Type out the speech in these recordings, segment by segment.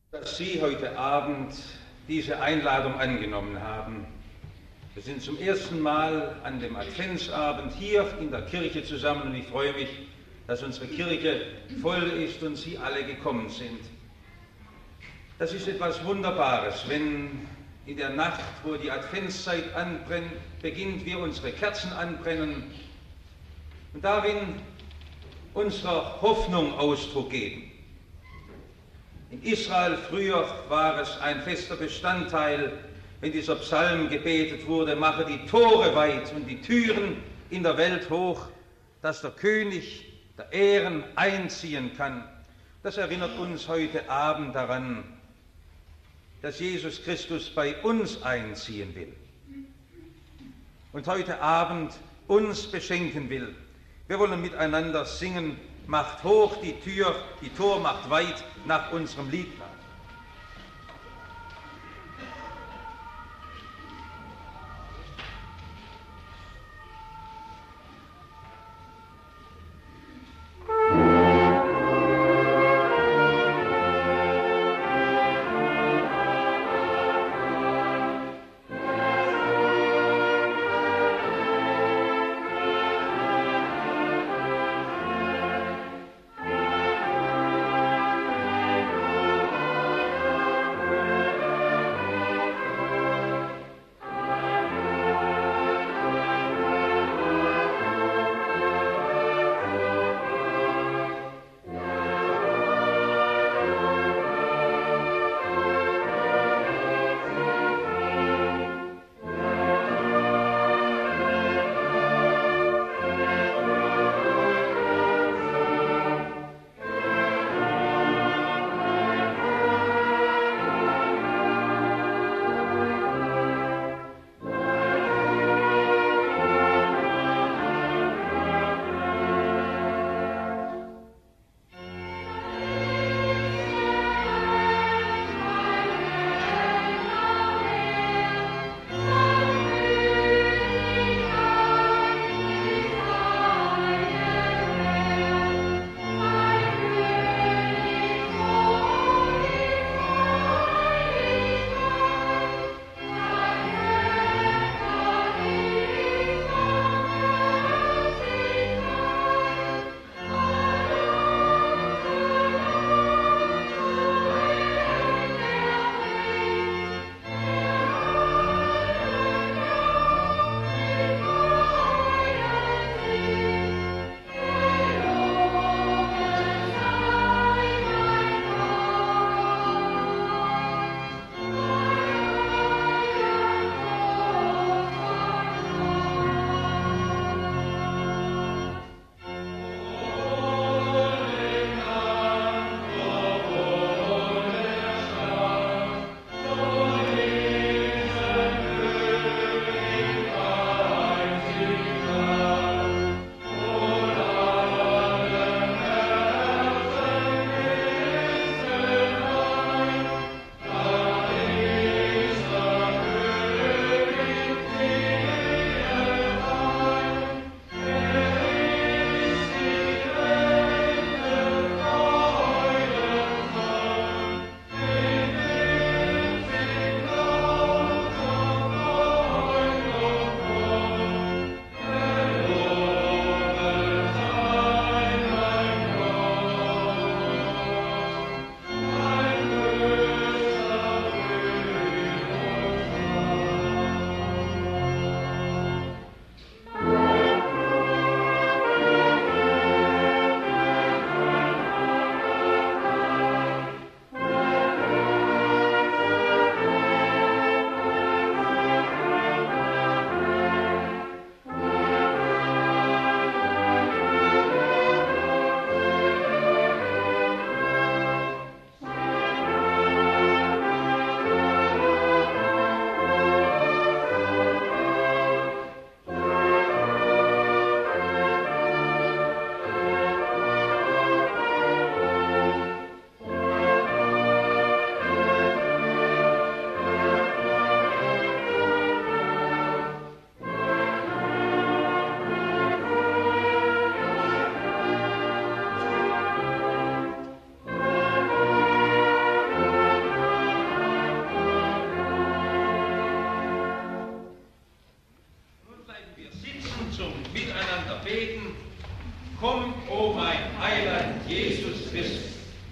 Dass Sie heute Abend diese Einladung angenommen haben. Wir sind zum ersten Mal an dem Adventsabend hier in der Kirche zusammen und ich freue mich, dass unsere Kirche voll ist und Sie alle gekommen sind. Das ist etwas Wunderbares, wenn in der Nacht, wo die Adventszeit anbrennt, beginnt, wir unsere Kerzen anbrennen und darin unserer Hoffnung Ausdruck geben. In Israel früher war es ein fester Bestandteil, wenn dieser Psalm gebetet wurde, mache die Tore weit und die Türen in der Welt hoch, dass der König der Ehren einziehen kann. Das erinnert uns heute Abend daran, dass Jesus Christus bei uns einziehen will und heute Abend uns beschenken will. Wir wollen miteinander singen, macht hoch die Tür, die Tor macht weit nach unserem Liedplan.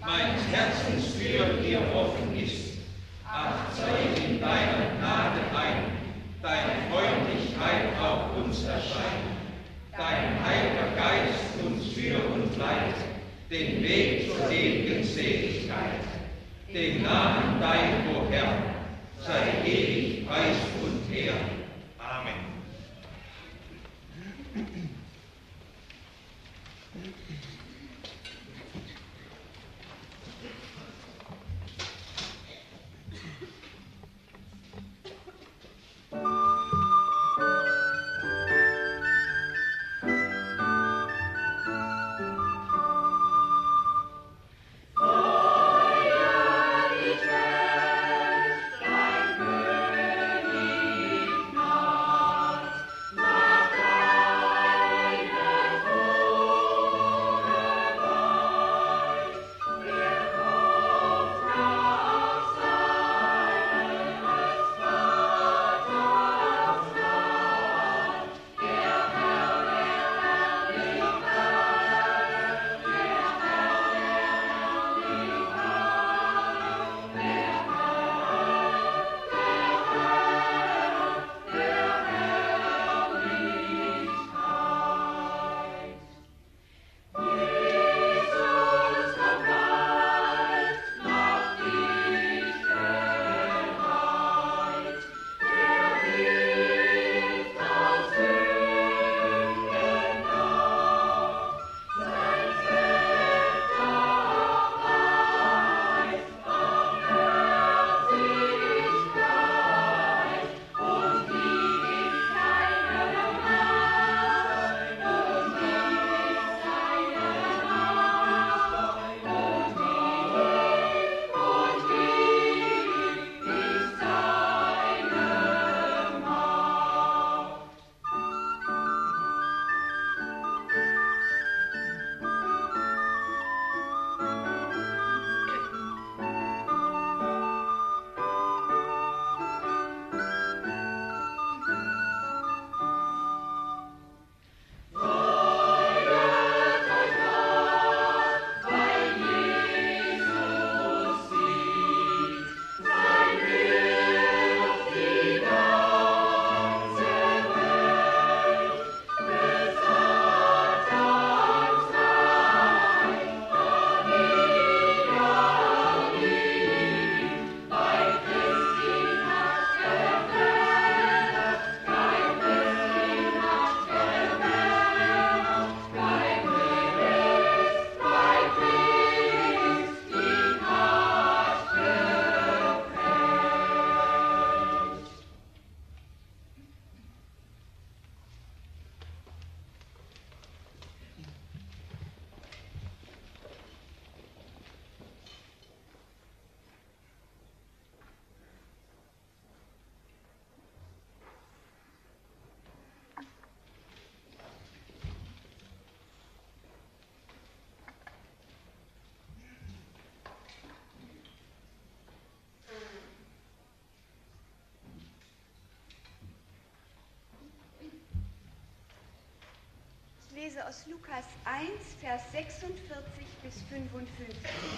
mein Herzenstür dir offen ist. Ach, zeig in deiner Gnade ein, deine Freundlichkeit auf uns erscheint, dein Heiliger Geist uns führt und leitet, den Weg zur ewigen Seligkeit. Den Namen dein, o Herr, sei ewig Preis und Ehr. Amen. Ich lese aus Lukas 1, Vers 46 bis 55.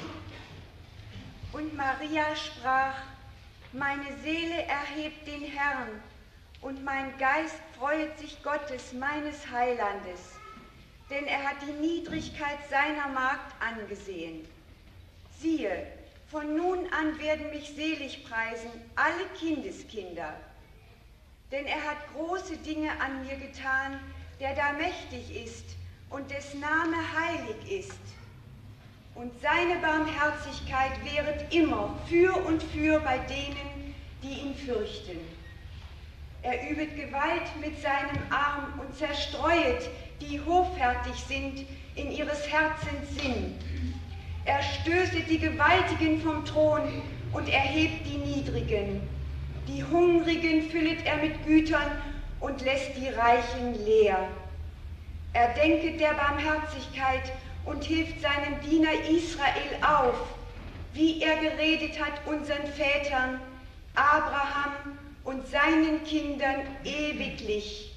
Und Maria sprach: Meine Seele erhebt den Herrn, und mein Geist freuet sich Gottes, meines Heilandes, denn er hat die Niedrigkeit seiner Magd angesehen. Siehe, von nun an werden mich selig preisen alle Kindeskinder, denn er hat große Dinge an mir getan, der da mächtig ist und des Name heilig ist. Und seine Barmherzigkeit wäret immer für und für bei denen, die ihn fürchten. Er übet Gewalt mit seinem Arm und zerstreuet, die hoffärtig sind in ihres Herzens Sinn. Er stößet die Gewaltigen vom Thron und erhebt die Niedrigen. Die Hungrigen füllet er mit Gütern und lässt die Reichen leer. Er denket der Barmherzigkeit und hilft seinem Diener Israel auf, wie er geredet hat unseren Vätern, Abraham und seinen Kindern ewiglich.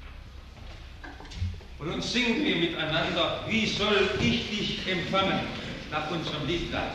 Und nun singen wir miteinander: Wie soll ich dich empfangen? nach unserem Liedlein.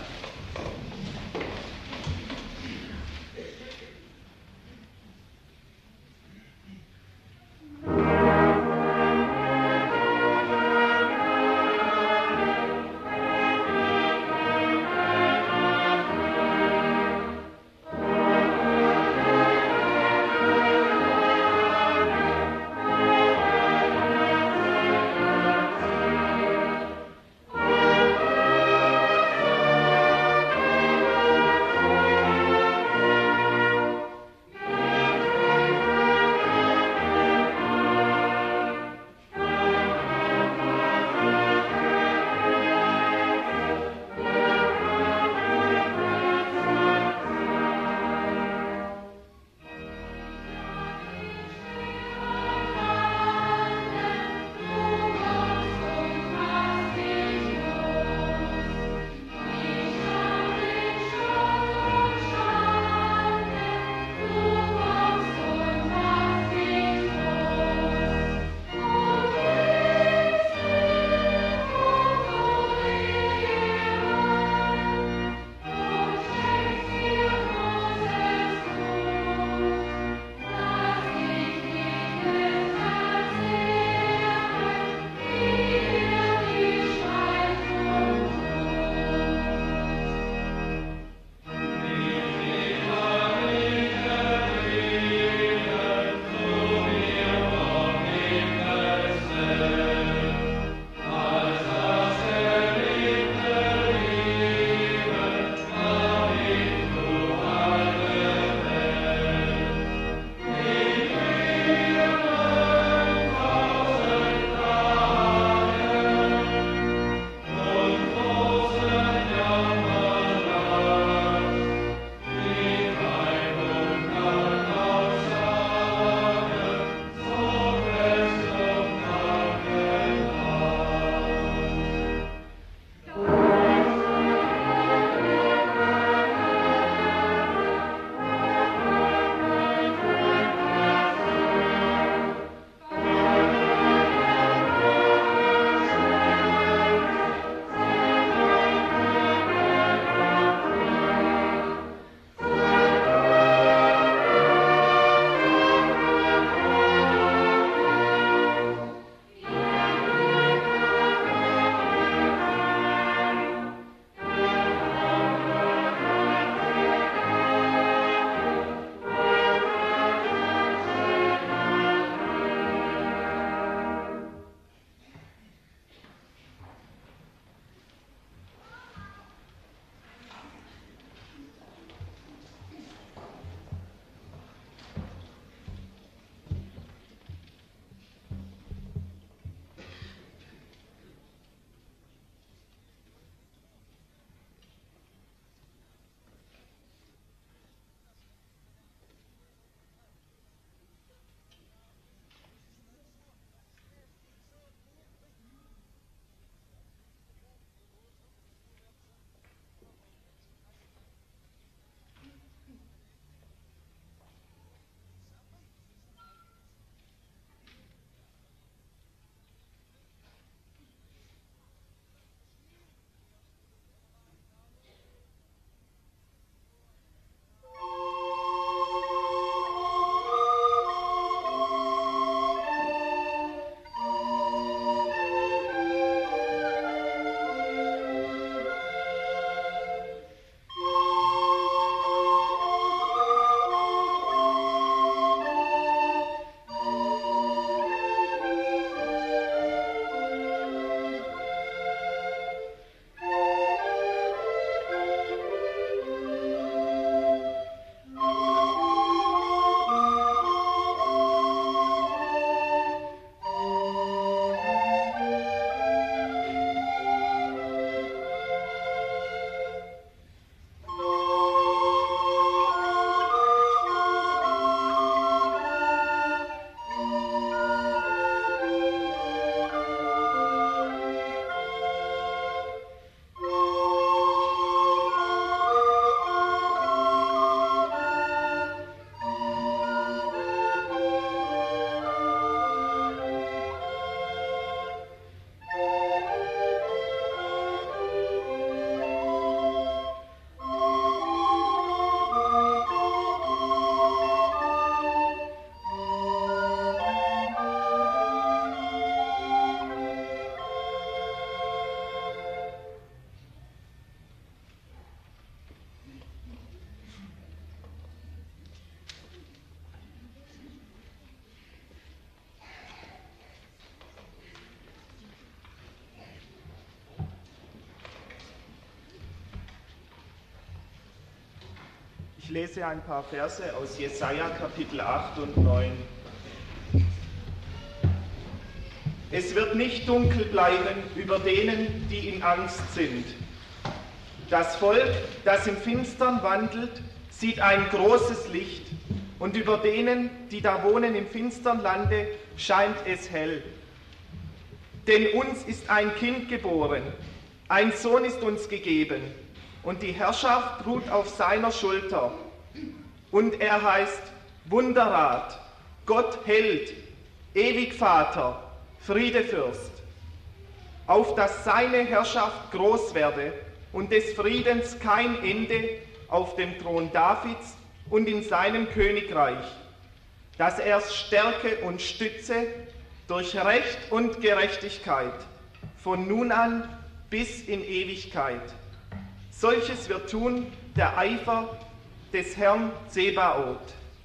Ich lese ein paar Verse aus Jesaja Kapitel 8 und 9. Es wird nicht dunkel bleiben über denen, die in Angst sind. Das Volk, das im Finstern wandelt, sieht ein großes Licht, und über denen, die da wohnen im finstern Lande, scheint es hell. Denn uns ist ein Kind geboren, ein Sohn ist uns gegeben, und die Herrschaft ruht auf seiner Schulter. Und er heißt Wunderrat, Gott Held, ewig Vater, Friedefürst. Auf dass seine Herrschaft groß werde und des Friedens kein Ende auf dem Thron Davids und in seinem Königreich, dass er es stärke und stütze durch Recht und Gerechtigkeit, von nun an bis in Ewigkeit. Solches wird tun der Eifer des Herrn Zebaoth.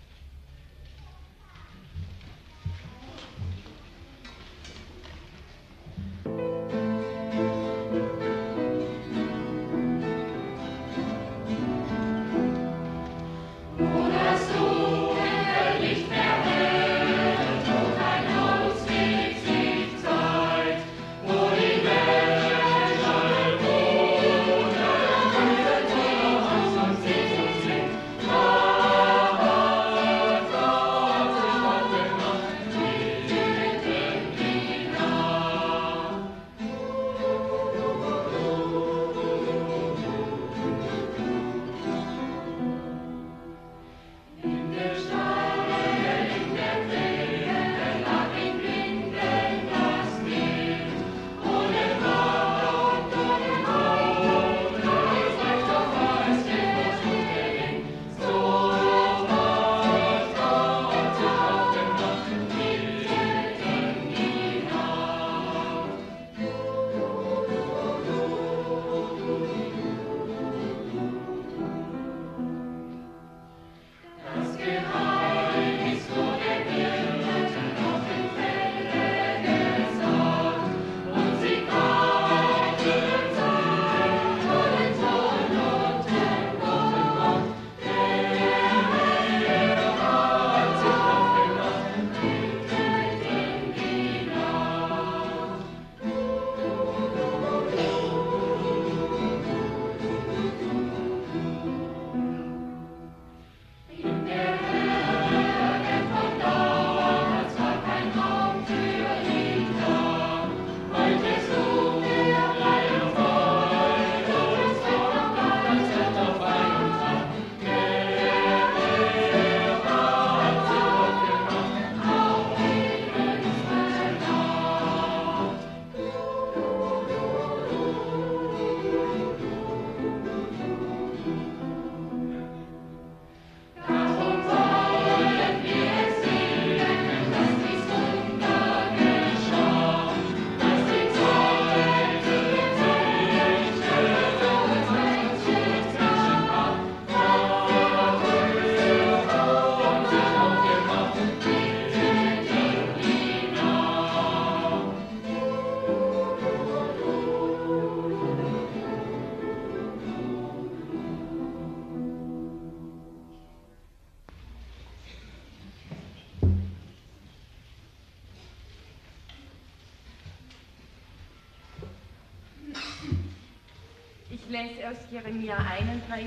Ich lese aus Jeremia 31.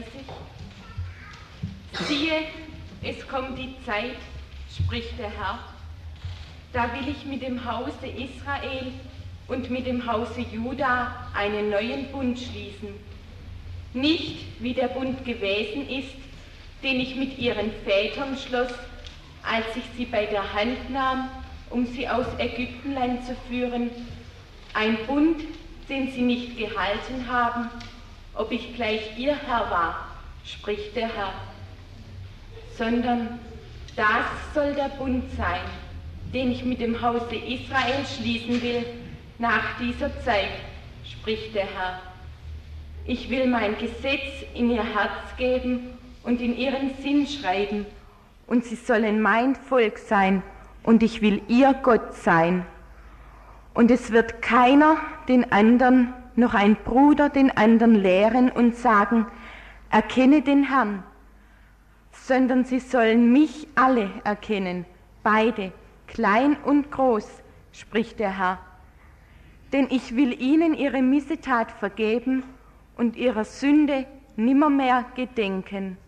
Siehe, es kommt die Zeit, spricht der Herr, da will ich mit dem Hause Israel und mit dem Hause Juda einen neuen Bund schließen. Nicht wie der Bund gewesen ist, den ich mit ihren Vätern schloss, als ich sie bei der Hand nahm, um sie aus Ägyptenland zu führen, ein Bund, den sie nicht gehalten haben, ob ich gleich ihr Herr war, spricht der Herr. Sondern das soll der Bund sein, den ich mit dem Hause Israel schließen will, nach dieser Zeit, spricht der Herr. Ich will mein Gesetz in ihr Herz geben und in ihren Sinn schreiben, und sie sollen mein Volk sein, und ich will ihr Gott sein. Und es wird keiner den anderen, noch ein Bruder den anderen lehren und sagen, erkenne den Herrn, sondern sie sollen mich alle erkennen, beide, klein und groß, spricht der Herr. Denn ich will ihnen ihre Missetat vergeben und ihrer Sünde nimmermehr gedenken.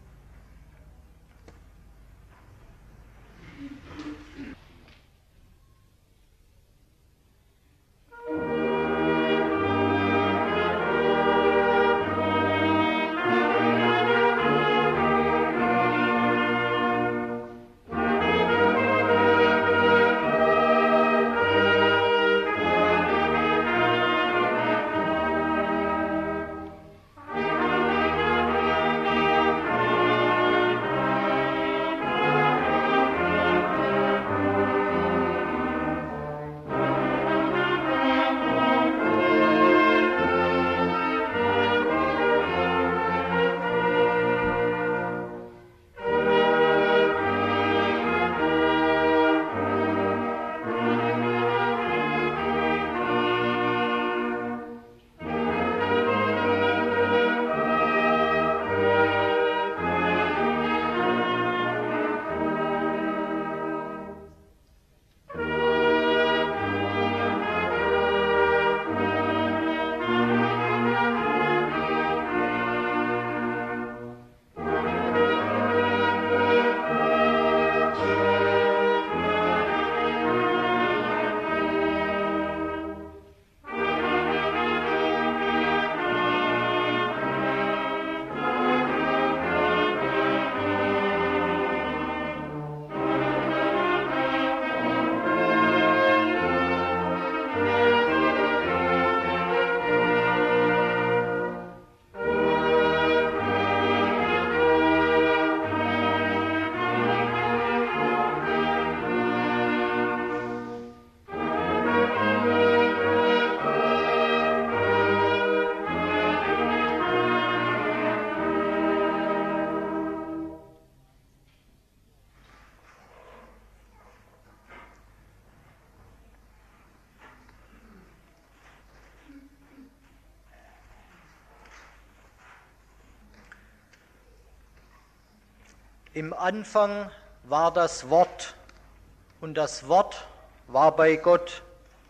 Im Anfang war das Wort, und das Wort war bei Gott,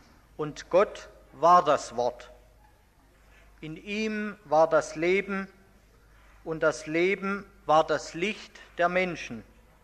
und Gott war das Wort. In ihm war das Leben, und das Leben war das Licht der Menschen.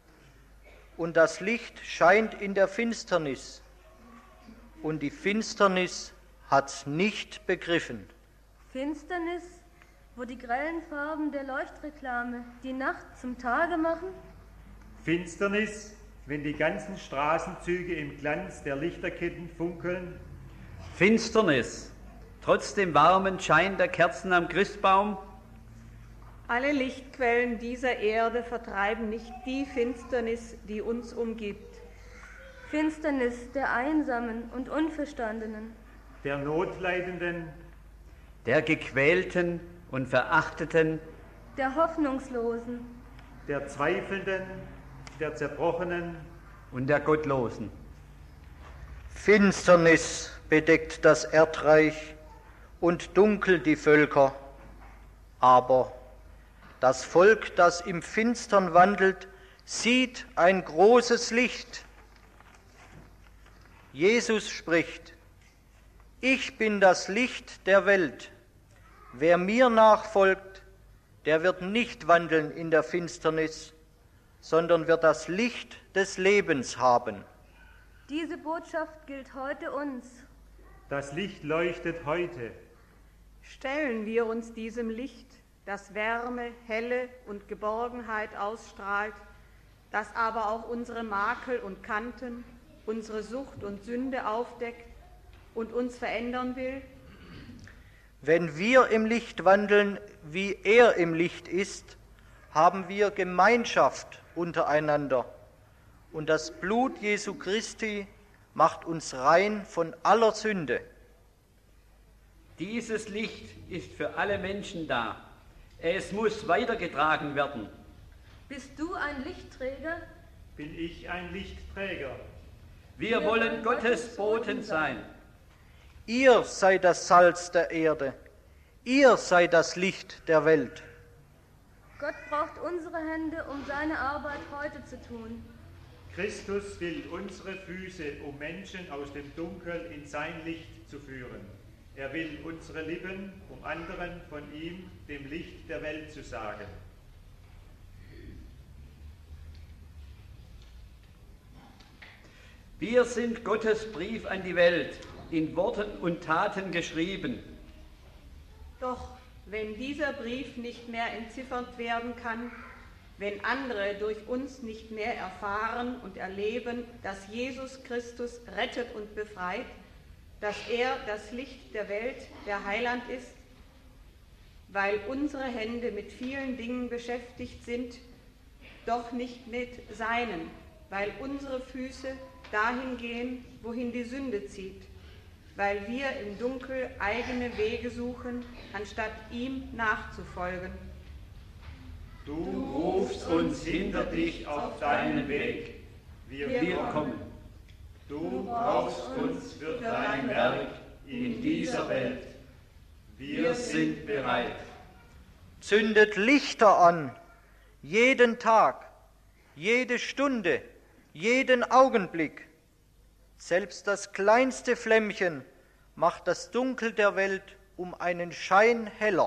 Und das Licht scheint in der Finsternis, und die Finsternis hat's nicht begriffen. Finsternis, wo die grellen Farben der Leuchtreklame die Nacht zum Tage machen? Finsternis, wenn die ganzen Straßenzüge im Glanz der Lichterketten funkeln? Finsternis, trotz dem warmen Schein der Kerzen am Christbaum? Alle Lichtquellen dieser Erde vertreiben nicht die Finsternis, die uns umgibt. Finsternis der Einsamen und Unverstandenen, der Notleidenden, der Gequälten und Verachteten, der Hoffnungslosen, der Zweifelnden, der Zerbrochenen und der Gottlosen. Finsternis bedeckt das Erdreich und dunkel die Völker, aber das Volk, das im Finstern wandelt, sieht ein großes Licht. Jesus spricht: Ich bin das Licht der Welt. Wer mir nachfolgt, der wird nicht wandeln in der Finsternis, sondern wird das Licht des Lebens haben. Diese Botschaft gilt heute uns. Das Licht leuchtet heute. Stellen wir uns diesem Licht, das Wärme, Helle und Geborgenheit ausstrahlt, das aber auch unsere Makel und Kanten, unsere Sucht und Sünde aufdeckt und uns verändern will? Wenn wir im Licht wandeln, wie er im Licht ist, haben wir Gemeinschaft untereinander. Und das Blut Jesu Christi macht uns rein von aller Sünde. Dieses Licht ist für alle Menschen da. Es muss weitergetragen werden. Bist du ein Lichtträger? Bin ich ein Lichtträger? Wir wollen Gottes Boten sein. Ihr seid das Salz der Erde. Ihr seid das Licht der Welt. Gott braucht unsere Hände, um seine Arbeit heute zu tun. Christus will unsere Füße, um Menschen aus dem Dunkel in sein Licht zu führen. Er will unsere Lippen, um anderen von ihm, dem Licht der Welt, zu sagen. Wir sind Gottes Brief an die Welt, in Worten und Taten geschrieben. Doch wenn dieser Brief nicht mehr entziffert werden kann, wenn andere durch uns nicht mehr erfahren und erleben, dass Jesus Christus rettet und befreit, dass er das Licht der Welt, der Heiland ist, weil unsere Hände mit vielen Dingen beschäftigt sind, doch nicht mit seinen, weil unsere Füße dahin gehen, wohin die Sünde zieht, weil wir im Dunkel eigene Wege suchen, anstatt ihm nachzufolgen. Du rufst uns hinter dich auf deinen Weg. Wir kommen. Du brauchst uns für dein Werk in dieser Welt. Wir sind bereit. Zündet Lichter an, jeden Tag, jede Stunde, jeden Augenblick. Selbst das kleinste Flämmchen macht das Dunkel der Welt um einen Schein heller.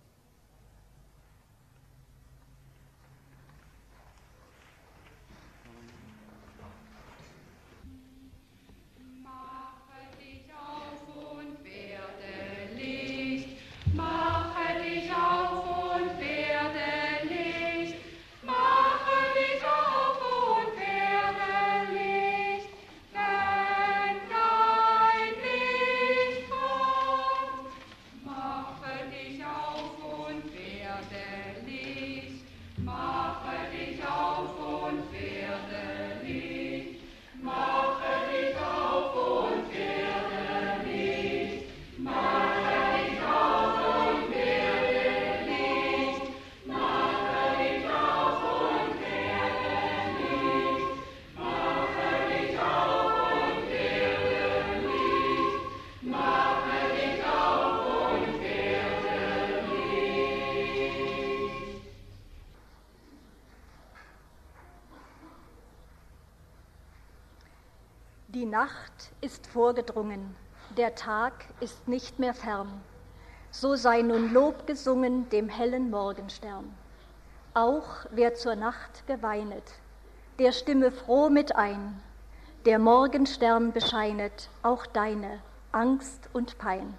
Die Nacht ist vorgedrungen, der Tag ist nicht mehr fern. So sei nun Lob gesungen dem hellen Morgenstern. Auch wer zur Nacht geweinet, der stimme froh mit ein. Der Morgenstern bescheinet auch deine Angst und Pein.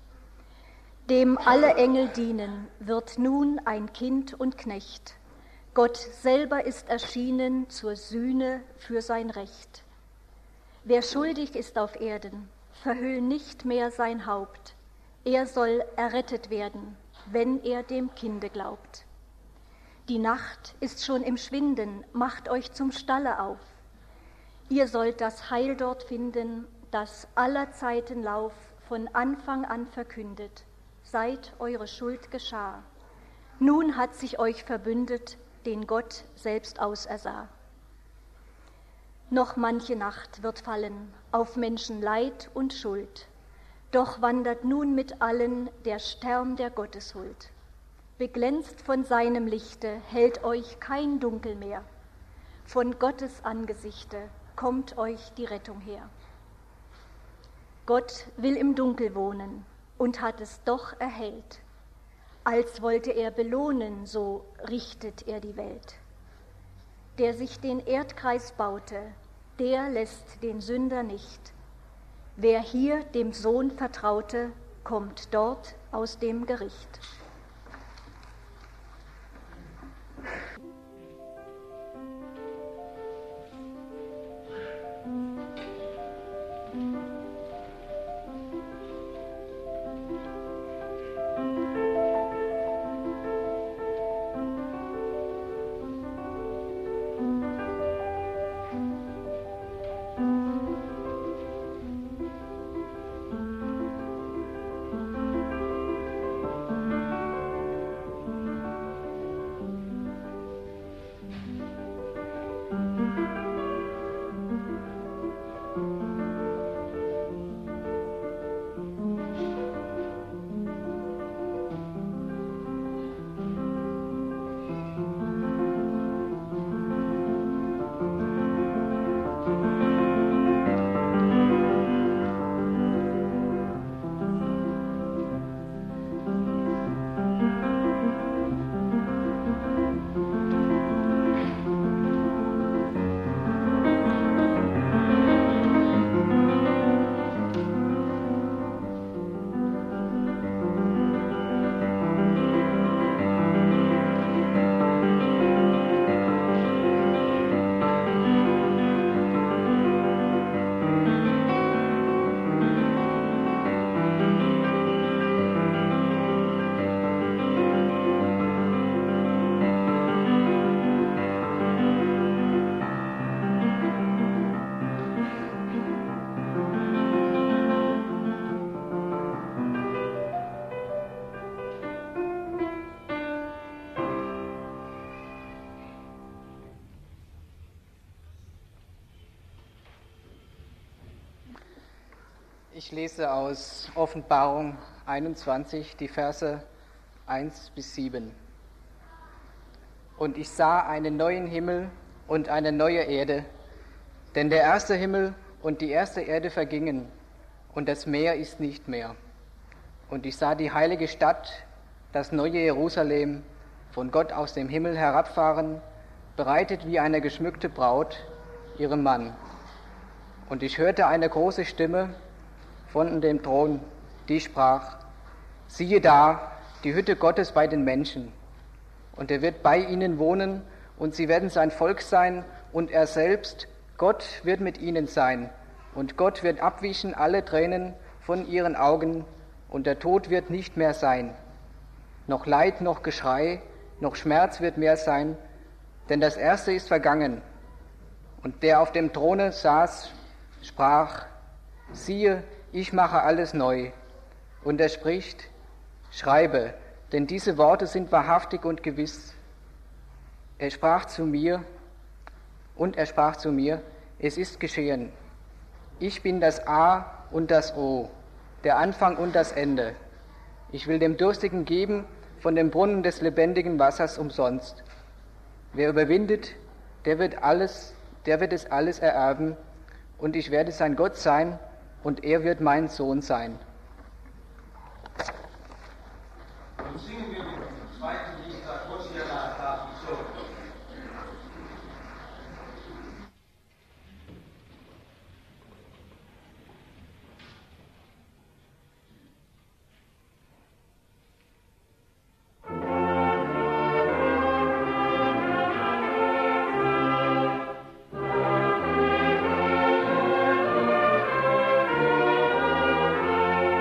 Dem alle Engel dienen, wird nun ein Kind und Knecht. Gott selber ist erschienen zur Sühne für sein Recht. Wer schuldig ist auf Erden, verhüll nicht mehr sein Haupt. Er soll errettet werden, wenn er dem Kinde glaubt. Die Nacht ist schon im Schwinden, macht euch zum Stalle auf. Ihr sollt das Heil dort finden, das aller Zeiten Lauf von Anfang an verkündet, seit eure Schuld geschah. Nun hat sich euch verbündet, den Gott selbst ausersah. Noch manche Nacht wird fallen auf Menschen Leid und Schuld, doch wandert nun mit allen der Stern der Gotteshuld. Beglänzt von seinem Lichte hält euch kein Dunkel mehr, von Gottes Angesichte kommt euch die Rettung her. Gott will im Dunkel wohnen und hat es doch erhellt. Als wollte er belohnen, so richtet er die Welt. Der sich den Erdkreis baute, der lässt den Sünder nicht. Wer hier dem Sohn vertraute, kommt dort aus dem Gericht. Ich lese aus Offenbarung 21 die Verse 1 bis 7. Und ich sah einen neuen Himmel und eine neue Erde, denn der erste Himmel und die erste Erde vergingen, und das Meer ist nicht mehr. Und ich sah die heilige Stadt, das neue Jerusalem, von Gott aus dem Himmel herabfahren, bereitet wie eine geschmückte Braut ihrem Mann. Und ich hörte eine große Stimme von dem Thron, die sprach: Siehe da, die Hütte Gottes bei den Menschen. Und er wird bei ihnen wohnen, und sie werden sein Volk sein, und er selbst, Gott, wird mit ihnen sein. Und Gott wird abwischen alle Tränen von ihren Augen, und der Tod wird nicht mehr sein. Noch Leid, noch Geschrei, noch Schmerz wird mehr sein, denn das Erste ist vergangen. Und der auf dem Throne saß, sprach: Siehe, ich mache alles neu. Und er spricht: Schreibe, denn diese Worte sind wahrhaftig und gewiss. Er sprach zu mir, es ist geschehen. Ich bin das A und das O, der Anfang und das Ende. Ich will dem Durstigen geben von dem Brunnen des lebendigen Wassers umsonst. Wer überwindet, der wird es alles ererben, und ich werde sein Gott sein, und er wird mein Sohn sein. Und singen wir mit dem zweiten Lied, Hosea so. Thank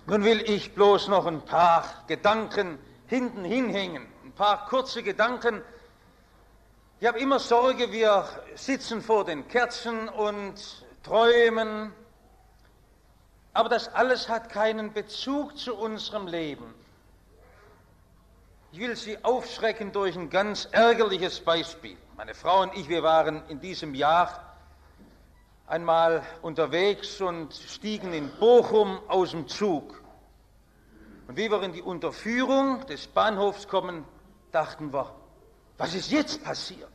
Nun will ich bloß noch ein paar Gedanken hinten hinhängen, ein paar kurze Gedanken. Ich habe immer Sorge, wir sitzen vor den Kerzen und träumen, aber das alles hat keinen Bezug zu unserem Leben. Ich will Sie aufschrecken durch ein ganz ärgerliches Beispiel. Meine Frau und ich, wir waren in diesem Jahr einmal unterwegs und stiegen in Bochum aus dem Zug. Und wie wir in die Unterführung des Bahnhofs kommen, dachten wir, was ist jetzt passiert?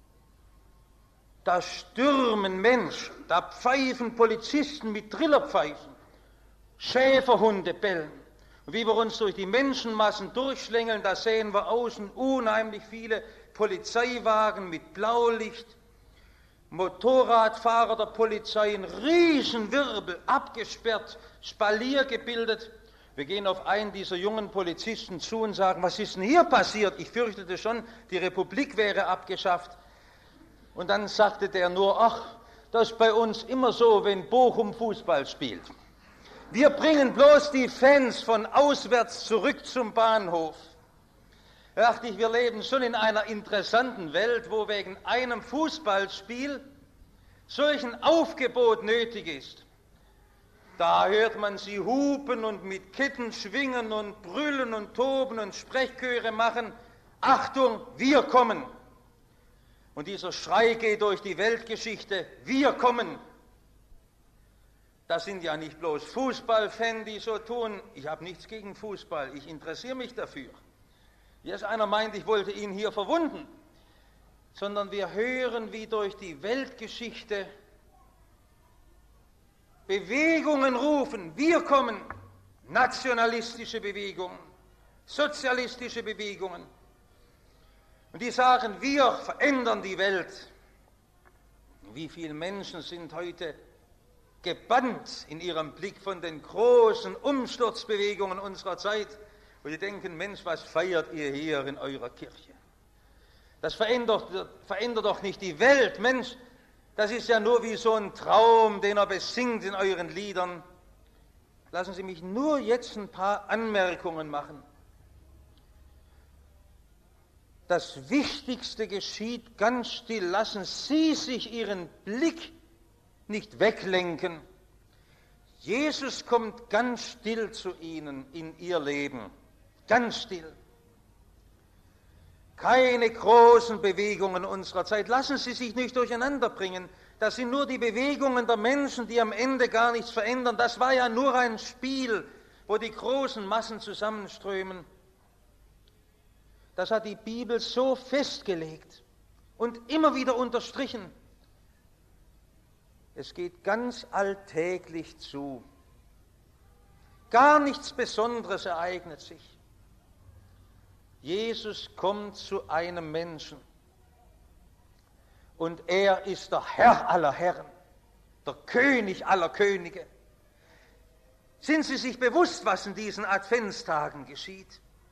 Da stürmen Menschen, da pfeifen Polizisten mit Trillerpfeifen, Schäferhunde bellen. Und wie wir uns durch die Menschenmassen durchschlängeln, da sehen wir außen unheimlich viele Polizeiwagen mit Blaulicht, Motorradfahrer der Polizei, ein Riesenwirbel, abgesperrt, Spalier gebildet. Wir gehen auf einen dieser jungen Polizisten zu und sagen, was ist denn hier passiert? Ich fürchtete schon, die Republik wäre abgeschafft. Und dann sagte der nur, ach, das ist bei uns immer so, wenn Bochum Fußball spielt. Wir bringen bloß die Fans von auswärts zurück zum Bahnhof. Da dachte ich, wir leben schon in einer interessanten Welt, wo wegen einem Fußballspiel solch ein Aufgebot nötig ist. Da hört man sie hupen und mit Ketten schwingen und brüllen und toben und Sprechchöre machen. Achtung, wir kommen! Und dieser Schrei geht durch die Weltgeschichte, wir kommen! Das sind ja nicht bloß Fußballfans, die so tun. Ich habe nichts gegen Fußball, ich interessiere mich dafür. Jetzt einer meint, ich wollte ihn hier verwunden, sondern wir hören, wie durch die Weltgeschichte Bewegungen rufen, wir kommen, nationalistische Bewegungen, sozialistische Bewegungen. Und die sagen, wir verändern die Welt. Wie viele Menschen sind heute gebannt in ihrem Blick von den großen Umsturzbewegungen unserer Zeit, wo sie denken, Mensch, was feiert ihr hier in eurer Kirche? Das verändert doch nicht die Welt, Mensch, das ist ja nur wie so ein Traum, den er besingt in euren Liedern. Lassen Sie mich nur jetzt ein paar Anmerkungen machen. Das Wichtigste geschieht ganz still. Lassen Sie sich Ihren Blick nicht weglenken. Jesus kommt ganz still zu Ihnen in Ihr Leben. Ganz still. Keine großen Bewegungen unserer Zeit. Lassen Sie sich nicht durcheinander bringen. Das sind nur die Bewegungen der Menschen, die am Ende gar nichts verändern. Das war ja nur ein Spiel, wo die großen Massen zusammenströmen. Das hat die Bibel so festgelegt und immer wieder unterstrichen. Es geht ganz alltäglich zu. Gar nichts Besonderes ereignet sich. Jesus kommt zu einem Menschen und er ist der Herr aller Herren, der König aller Könige. Sind Sie sich bewusst, was in diesen Adventstagen geschieht?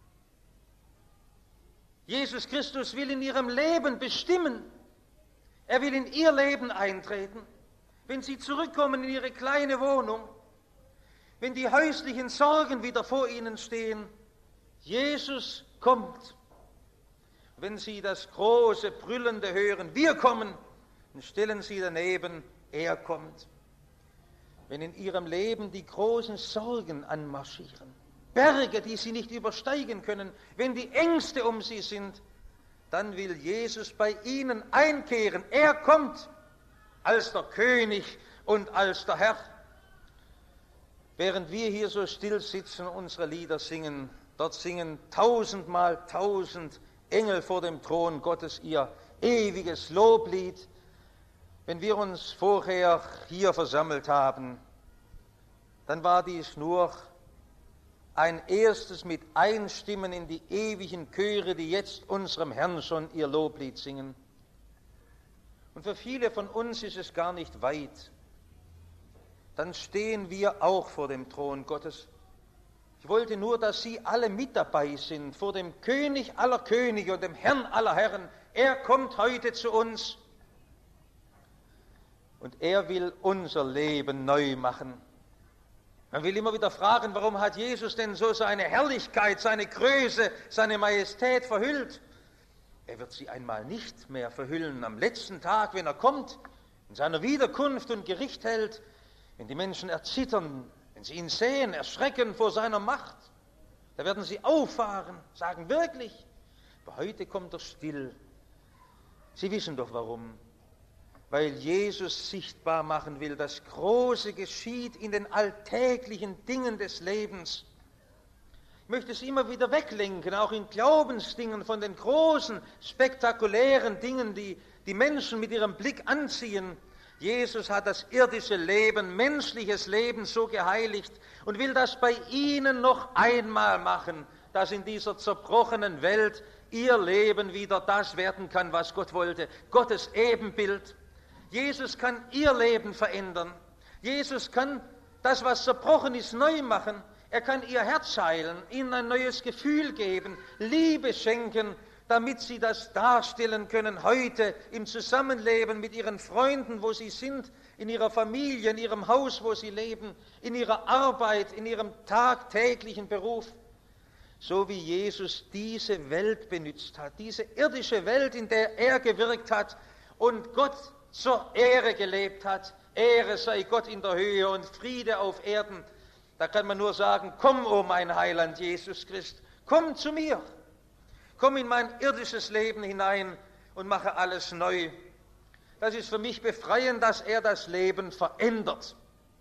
Jesus Christus will in Ihrem Leben bestimmen. Er will in Ihr Leben eintreten. Wenn Sie zurückkommen in Ihre kleine Wohnung, wenn die häuslichen Sorgen wieder vor Ihnen stehen, Jesus kommt. Wenn Sie das große Brüllende hören, wir kommen, dann stellen Sie daneben, er kommt. Wenn in Ihrem Leben die großen Sorgen anmarschieren, Berge, die Sie nicht übersteigen können, wenn die Ängste um Sie sind, dann will Jesus bei Ihnen einkehren. Er kommt als der König und als der Herr. Während wir hier so still sitzen und unsere Lieder singen, dort singen 1000 Engel vor dem Thron Gottes ihr ewiges Loblied. Wenn wir uns vorher hier versammelt haben, dann war dies nur ein erstes mit Einstimmen in die ewigen Chöre, die jetzt unserem Herrn schon ihr Loblied singen. Und für viele von uns ist es gar nicht weit. Dann stehen wir auch vor dem Thron Gottes. Ich wollte nur, dass Sie alle mit dabei sind, vor dem König aller Könige und dem Herrn aller Herren. Er kommt heute zu uns und er will unser Leben neu machen. Man will immer wieder fragen, warum hat Jesus denn so seine Herrlichkeit, seine Größe, seine Majestät verhüllt? Er wird sie einmal nicht mehr verhüllen am letzten Tag, wenn er kommt, in seiner Wiederkunft und Gericht hält, wenn die Menschen erzittern, wenn sie ihn sehen, erschrecken vor seiner Macht. Da werden sie auffahren, sagen, wirklich? Aber heute kommt er still. Sie wissen doch warum. Weil Jesus sichtbar machen will, das Große geschieht in den alltäglichen Dingen des Lebens. Ich möchte Sie immer wieder weglenken, auch in Glaubensdingen, von den großen, spektakulären Dingen, die die Menschen mit ihrem Blick anziehen. Jesus hat das irdische Leben, menschliches Leben so geheiligt und will das bei Ihnen noch einmal machen, dass in dieser zerbrochenen Welt Ihr Leben wieder das werden kann, was Gott wollte, Gottes Ebenbild. Jesus kann Ihr Leben verändern. Jesus kann das, was zerbrochen ist, neu machen. Er kann Ihr Herz heilen, Ihnen ein neues Gefühl geben, Liebe schenken, damit Sie das darstellen können heute im Zusammenleben mit Ihren Freunden, wo Sie sind, in Ihrer Familie, in Ihrem Haus, wo Sie leben, in Ihrer Arbeit, in Ihrem tagtäglichen Beruf. So wie Jesus diese Welt benutzt hat, diese irdische Welt, in der er gewirkt hat und Gott zur Ehre gelebt hat. Ehre sei Gott in der Höhe und Friede auf Erden. Da kann man nur sagen, komm, o mein Heiland Jesus Christ, komm zu mir. Komm in mein irdisches Leben hinein und mache alles neu. Das ist für mich befreiend, dass er das Leben verändert.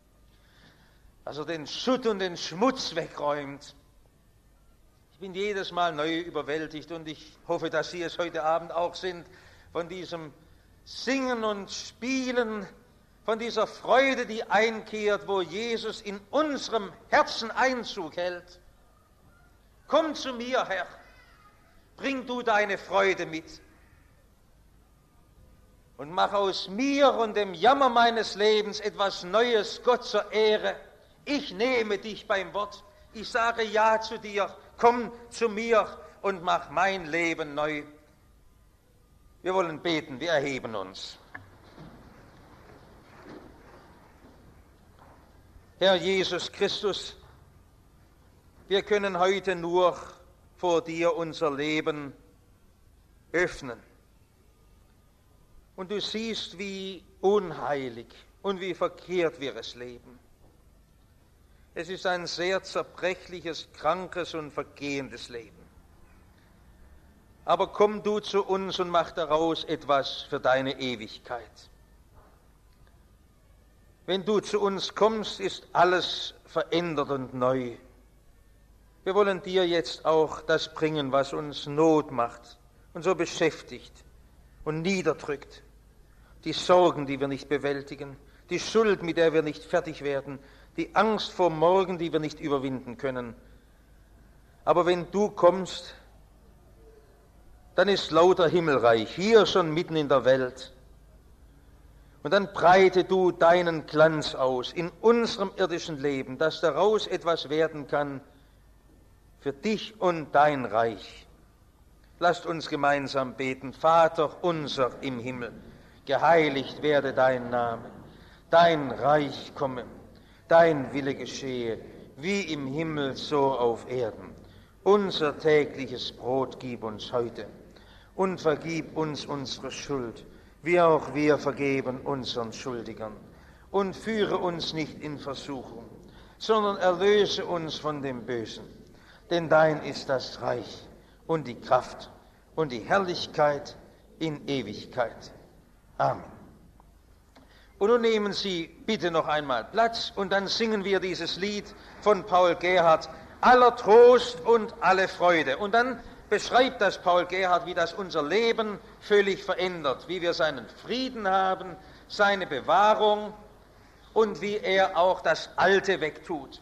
Dass er den Schutt und den Schmutz wegräumt. Ich bin jedes Mal neu überwältigt und ich hoffe, dass Sie es heute Abend auch sind, von diesem Singen und Spielen, von dieser Freude, die einkehrt, wo Jesus in unserem Herzen Einzug hält. Komm zu mir, Herr, bring du deine Freude mit und mach aus mir und dem Jammer meines Lebens etwas Neues, Gott zur Ehre. Ich nehme dich beim Wort, ich sage Ja zu dir, komm zu mir und mach mein Leben neu. Wir wollen beten, wir erheben uns. Herr Jesus Christus, wir können heute nur vor dir unser Leben öffnen. Und du siehst, wie unheilig und wie verkehrt wir es leben. Es ist ein sehr zerbrechliches, krankes und vergehendes Leben. Aber komm du zu uns und mach daraus etwas für deine Ewigkeit. Wenn du zu uns kommst, ist alles verändert und neu. Wir wollen dir jetzt auch das bringen, was uns Not macht und so beschäftigt und niederdrückt. Die Sorgen, die wir nicht bewältigen, die Schuld, mit der wir nicht fertig werden, die Angst vor morgen, die wir nicht überwinden können. Aber wenn du kommst, dann ist lauter Himmelreich hier schon mitten in der Welt. Und dann breite du deinen Glanz aus in unserem irdischen Leben, dass daraus etwas werden kann für dich und dein Reich. Lasst uns gemeinsam beten. Vater unser im Himmel, geheiligt werde dein Name, dein Reich komme, dein Wille geschehe, wie im Himmel so auf Erden. Unser tägliches Brot gib uns heute und vergib uns unsere Schuld, wie auch wir vergeben unseren Schuldigern. Und führe uns nicht in Versuchung, sondern erlöse uns von dem Bösen. Denn dein ist das Reich und die Kraft und die Herrlichkeit in Ewigkeit. Amen. Und nun nehmen Sie bitte noch einmal Platz und dann singen wir dieses Lied von Paul Gerhardt, aller Trost und alle Freude. Und dann beschreibt das Paul Gerhardt, wie das unser Leben völlig verändert, wie wir seinen Frieden haben, seine Bewahrung und wie er auch das Alte wegtut.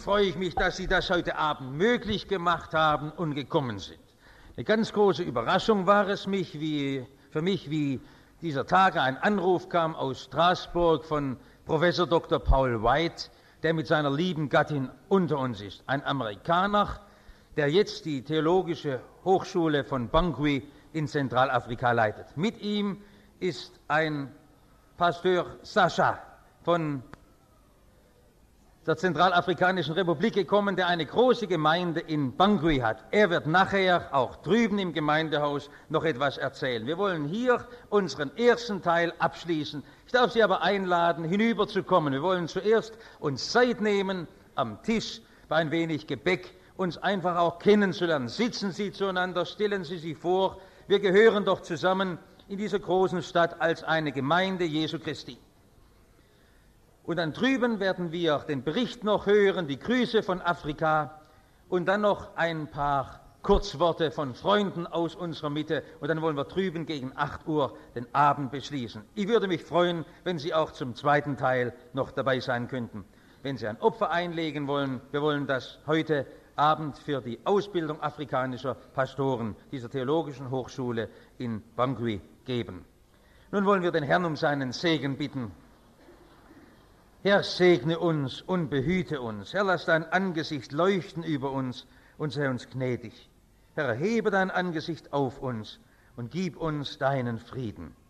freue ich mich, dass Sie das heute Abend möglich gemacht haben und gekommen sind. Eine ganz große Überraschung war es für mich, wie dieser Tage ein Anruf kam aus Straßburg von Professor Dr. Paul White, der mit seiner lieben Gattin unter uns ist. Ein Amerikaner, der jetzt die Theologische Hochschule von Bangui in Zentralafrika leitet. Mit ihm ist ein Pastor Sacha von der Zentralafrikanischen Republik gekommen, der eine große Gemeinde in Bangui hat. Er wird nachher auch drüben im Gemeindehaus noch etwas erzählen. Wir wollen hier unseren ersten Teil abschließen. Ich darf Sie aber einladen, hinüberzukommen. Wir wollen zuerst uns Zeit nehmen am Tisch bei ein wenig Gebäck, uns einfach auch kennenzulernen. Sitzen Sie zueinander, stellen Sie sich vor, wir gehören doch zusammen in dieser großen Stadt als eine Gemeinde Jesu Christi. Und dann drüben werden wir den Bericht noch hören, die Grüße von Afrika und dann noch ein paar Kurzworte von Freunden aus unserer Mitte. Und dann wollen wir drüben gegen 8 Uhr den Abend beschließen. Ich würde mich freuen, wenn Sie auch zum zweiten Teil noch dabei sein könnten. Wenn Sie ein Opfer einlegen wollen, wir wollen das heute Abend für die Ausbildung afrikanischer Pastoren dieser Theologischen Hochschule in Bangui geben. Nun wollen wir den Herrn um seinen Segen bitten. Herr, segne uns und behüte uns. Herr, lass dein Angesicht leuchten über uns und sei uns gnädig. Herr, erhebe dein Angesicht auf uns und gib uns deinen Frieden.